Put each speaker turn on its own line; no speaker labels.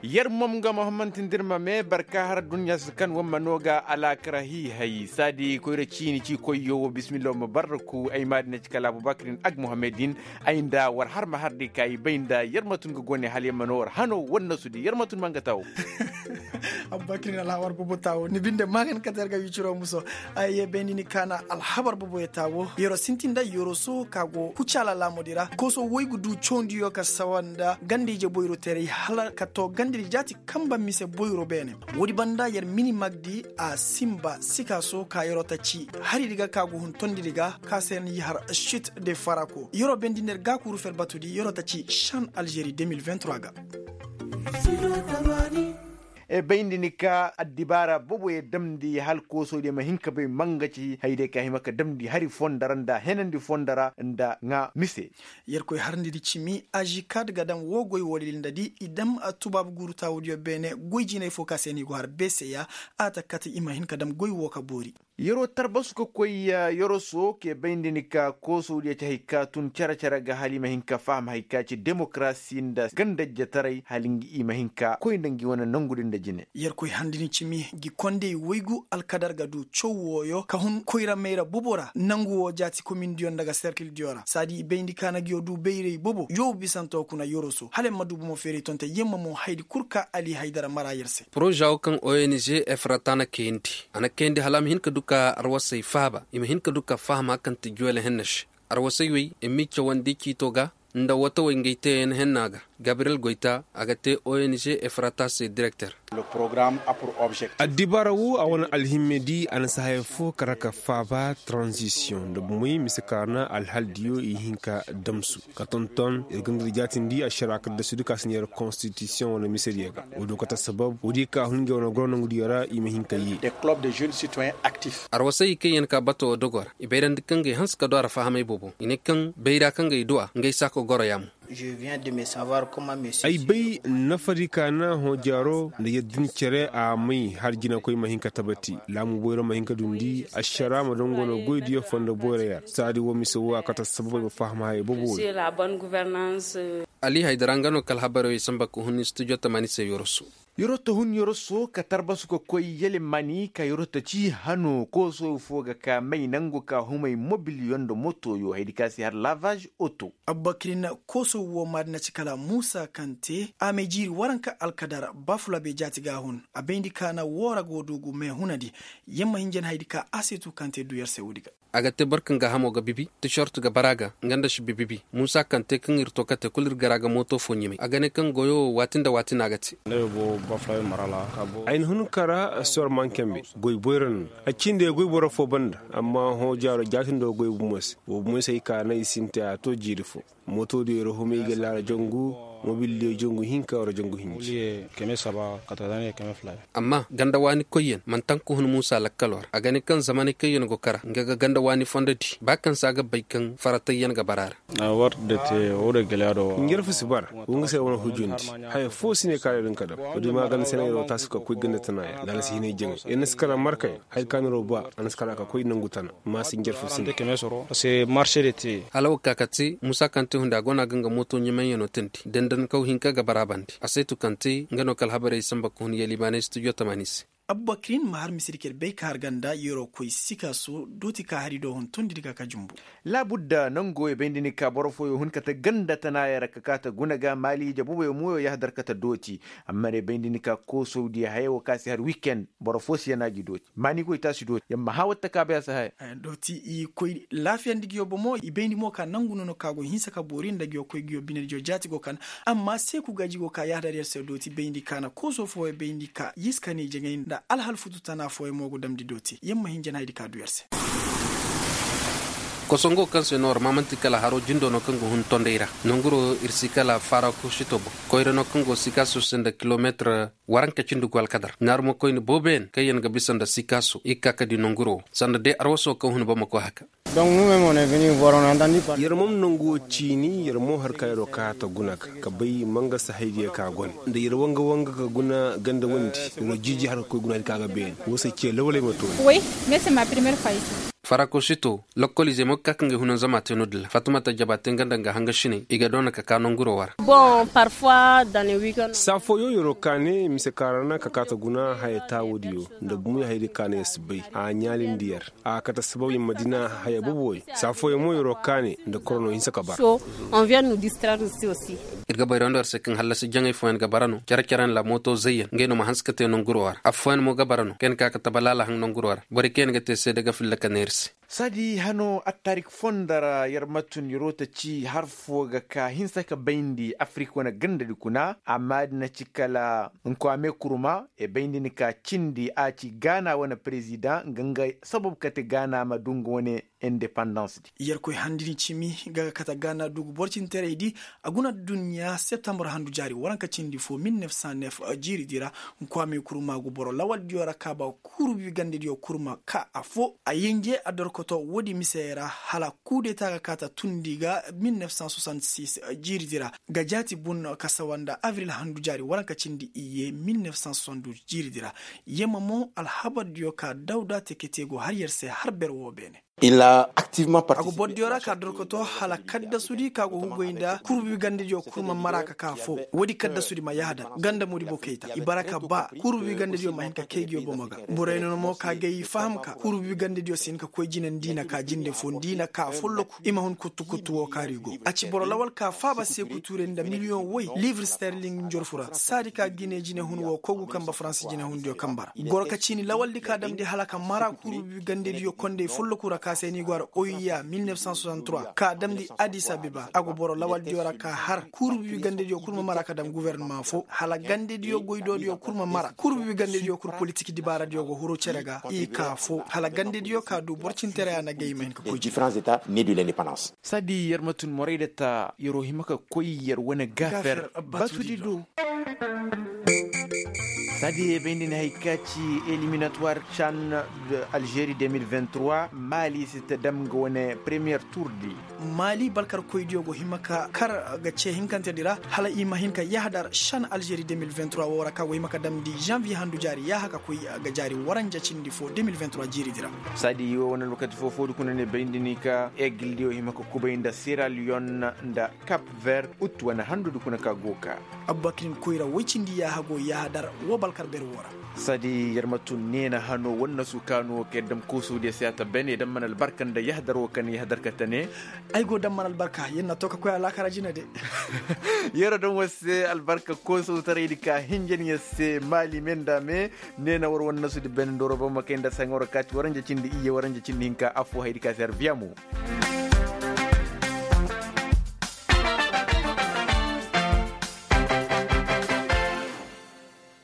yar mom ga muhammad tindirma me barka har dunya kan wa manoga ala krahi hay sadi ko chini ci koyo bismillah mubarraku ay madina cikala abubakrin ag muhammadin ainda war har ma hardi kai bainda yarmatun go gone hal yamanor hano wonna sudi yarmatun manga taw
abubakrin alhawar bubu tawo ni binde magan katar ga wichiro muso ay benini kana alhabar bubu tawo yoro sintinda yoro so kago kuchala la modira koso woygu du chondiyo ka sawanda gandije boyro tere hala kato gandiri jati kamba mise boyro bene wodi banda yer mini magdi a simba sikaso ka yoro tachi hari diga kago hun tondi diga kasen yihar shit de farako yoro bendiner ga kuru fer batudi yoro tachi chan Algérie 2023 ga
e bayndini ka addibara bobo e damdi hal kosoɗe ma hinka be mangaci hayde ka himaka damdi hari fondaranda henandi fondara nda nga mise
yer koy harndiri cimi aji kad gadam wogoy wolilnda di idam a tubab guru tawdiyo bene goyjine fo kaseni go har BCA ata kata ima hinka dam goy woka bori yoro
tarbasu ko koy yoro so ke bayndini ka kosoɗe ta hikka tun cara ga halima hinka fam hayka ci demokrasi nda ganda jataray halingi ima hinka koy ndangi wona nangudinda jine
yer koy handini cimi gi konde waygu alkadar gadu chowoyo ka hun koyra meira bobora nanguwo jati commune dion daga cercle diora sadi bendi kana gi odu beyre bobo yo bisanto kuna yoroso hale madubu mo feri tonte yemma mo haydi kurka ali haydara mara yerse
projet kan ONG efratana kendi ana kendi halam hin ka duka arwasai faba ima hin ka duka fahma kan tijwele hennash arwasai wi emicha wandi kitoga nda wata wengeite en hennaga Gabriel Goita agate ONG Efrata se directeur.
Le programme a pour objectif
Adibarawu awon alhimedi an sahayfo karaka faba transition de muy miskarna alhaldiyo ihinka damsu katonton irgandri jatindi asharaka de suduka senior constitution na miseriega odo kata sabab odi ka hunge wona grono ngudiyara imehinka yi
des clubs de jeunes citoyens actifs
arwasai kayen ka bato dogor ibairan dikange hans ka dora fahamai bobo inekan beira kanga idua ngai sako goro yam.
Je viens de me savoir comment monsieur
ay bay nafarika na ho jaro da yaddin cere a mai har jina koy mahinka tabati lamu boyro mahinka dundi ashara ma dongono goydiyo fondo boreya sadi wo miso kata sababu fahma hay bobo
c'est la bonne gouvernance
ali haydarangano kal habaro samba ko hun studio tamani se yorosu
yoroto hun yoroso ka tarbasu ko koy yele mani ka yoroto ci hano ko so foga ka mai nango ka humay mobile yondo moto yo haydi kasi har lavage auto
abakrina koso wo madna cikala Musa Kante amejiri waranka alkadara bafula be jati gahun abendi kana wora godugu me hunadi yemma hinjen haydi ka asetu Kante du yerse wudiga
agate barkan ga hamo ga bibi t-shirt ga baraga nganda shi bibi Musa Kante kan irto kate kulir garaga moto fonyime agane kan goyo watinda watina agati
nebo bafla marala kabo
ayin hun kara sor mankembe goy boyran akinde goy boro fo banda amma ho jaro jatindo goy bumus wo musay ka nay sinta to jirifo moto de rohome gela jongu mobile jongu hinka wara jongu hinji
keme saba katadane keme fly
amma ganda wani koyen man tanku hun Musa lakkalor agane kan zamani koyen go kara ngaga ganda wani fondati bakan saga baikan faratayen ga barar
na war de te ore gelado
ngir fu sibar wonga se wona hujunti hay fo sine kare dun kada odi magan senero tasuka ko ganda tanaya dal sine jeng en skara markay hay kanero ba an skara ka koy nangutana ma singir fu sine
keme soro c'est marché de te
halaw kakati Musa Kante hunda gona ganga moto nyimen yano tenti den kaw hinka ga barabandi asetu Kante ngano kal habare samba ko hun yeli bane studio tamanis
abubakrin mahar misirikel be kar ganda yoro koy sikaso doti ka hari do hon tondi diga ka jumbu
la budda nango e bendini ka borofo yo hun kata ganda tanaya rakata gunaga mali jabu yo moyo ya hadar kata doti amma re bendini ka ko saudi hayo kasi har weekend borofo si yana gi doti mani ko ita si doti yamma hawatta ka be sa hay
doti i koy lafiyan digi yo bomo i bendi mo ka nanguno no kago hinsa ka borin dagi yo koy giyo biner jo jati go kan amma se ku gaji go ka ya hadar yerse doti bendi kana ko so fo e bendi ka yiskani jengen da alhal futu tana foye mogo damdi doti yemma hinjen haydi ka duyarse
kosongo kanse nor mamanti kala haro jindo no kango hun tondeira nonguro irsikala fara ko shitobo koyre no kango sikaso senda kilometre waranka cindu gwal kadar narmo koyne boben kayen ga bisanda sikaso ikaka di nonguro sanda de arwoso ko hun bamako haka
donc nous-mêmes on est venu voir on a entendu parler
yermom nongo chini yermo har kayro ka ta gunak ka bay manga sahaydi ka gon da yerwanga wanga ka guna ganda wondi no jiji har ko guna ka ga ben wosa ce lawale mato
oui mais c'est ma première fois ici
farako shito lokolize mo kakange hunan zama tenodla fatumata jabaten gandanga hanga shine iga dona ka kanon guro war
bon parfois dans les week-ends
safo yo yoro kane mise karana kakata guna hayata wodiyo da bumu hayde kane sbai a nyalin diyar a kata sabawi madina haya boboy safo yo mo yoro kane da korono hinsa kabar
so on vient nous distraire aussi
irga bayrandar sekin halasi jangay foen gabarano charcharan la moto zayen ngeno ma hanskate non guro war afwan mo gabarano ken ka balala hang non guro war bari ken gate se daga fil kanersi
sadi hano attarik fondara yarmatun yorota ci har foga ka hinsa ka baindi afrika wana ganda dukuna amma na cikala nkwame kuruma e baindi ni ka cindi a ci gana wana president ganga sabab kate gana ma dungo wane independence di
yar koy handini cimi gaga kata gana dugu borcin teredi aguna dunya september handu jari waranka cindi fo 1909 jiri dira nkwame kuruma go boro lawal diora kaba kurubi gande dio kuruma ka afo ayenje ador koto wodi misera hala kude taga kata tundiga 1966 jiri dira gajati bun kasawanda avril handu jari waranka cindi iye 1972 jiri dira yemamo alhabar dio ka dawda teketego har yerse har berwo bene
il a activement
ago
participé
boddiora ka dorkoto hala kadda sudi kago hungoinda kurbi gande jo kurma maraka ka fo wodi kadda sudi ma yahada ganda modi bo keita ibaraka ba kurbi gande jo ma hinka kegio bo maga bureno mo ka gay faham ka kurbi gande jo sin ka ko jinen dina ka jinde fo dina ka follo ima hon kutu kutu wo karigo aci boro lawal ka faba se kuture nda million woy livre sterling jorfura sadi ka gine jine hun wo kogu kamba france jine hun jo kambara goro ka cini lawal di ka damde halaka mara kurbi gande jo konde follo kura seni gwar oya 1963 ka damdi Addis Abeba ago boro lawal diora ka har kurbi gande dio kurma mara ka dam gouvernement fo hala gande dio goydo dio kurma mara kurbi gande dio kur politique di bara dio go huro cerega i ka fo hala gande dio ka du borcintere ana gaymen ko
différents états nés de l'indépendance
sadi yarmatun moraydata yoro himaka koyyer wona gafer batudi do sadi bendin haikachi éliminatoire CHAN de Algérie 2023 Mali c'était damgo wona premier tour di
Mali balkar koydio go himaka kar ga ce hinkante dira hala ima hinka yahdar CHAN Algérie 2023 wora ka himaka damdi janvier handu jari ya haka koy ga jari waranja cindi fo 2023 jiri dira
sadi wona lokati fofo du kunene bendini ka egildi o himaka kubayinda Sierra Leone nda Cap Vert ut wana handu du kunaka goka
Abubakar koyra wicindi ya hago yahdar wo balkar ber wora
sadi yarmatun nena hano wonna sukano kedam kusude siyata bene dam manal barkan da yahdaro kan yahdar katane
ay go dam manal barka yenna toka ko ala karajina de
yero don wasse albarka ko so taridi ka hinjen yasse mali menda me nena wor wonna sudi ben doro ba makenda sangoro kati waranja cindi iye waranja cindi hinka afu haydi ka serviamu